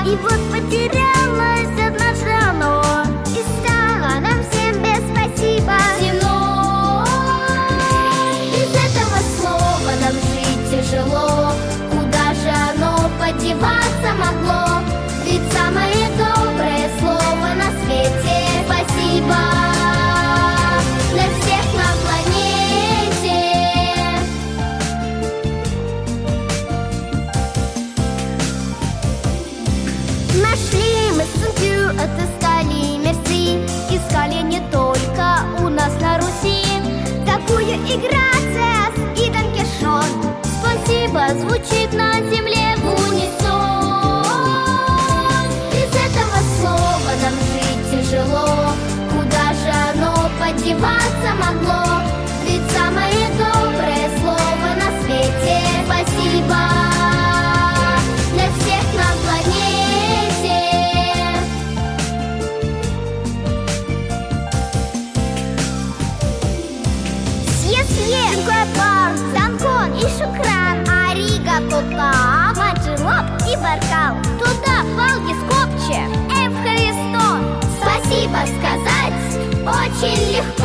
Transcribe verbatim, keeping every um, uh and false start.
И вот потерялось однажды оно, и стало нам всем без спасибо темно. Без этого слова нам жить тяжело. Куда же оно подеваться могло? Ведь самое доброе слово на свете — спасибо для всех на планете. Нашли мы Сунцзю, отыскали мерси, искали не только у нас на Руси. Такую и грация, и Дон Кишот, спасибо звучит на земле в унисон. Без этого слова нам жить тяжело. Куда же оно подеваться могло? Ведь самое доброе слово на свете — спасибо для всех на планете. Сье-сье, дзиньгуэпар, дзянкон и шукран, аригато-та, маджи-лоп и баркал, туда палки скопче, эвхаристо. Спасибо сказать очень легко.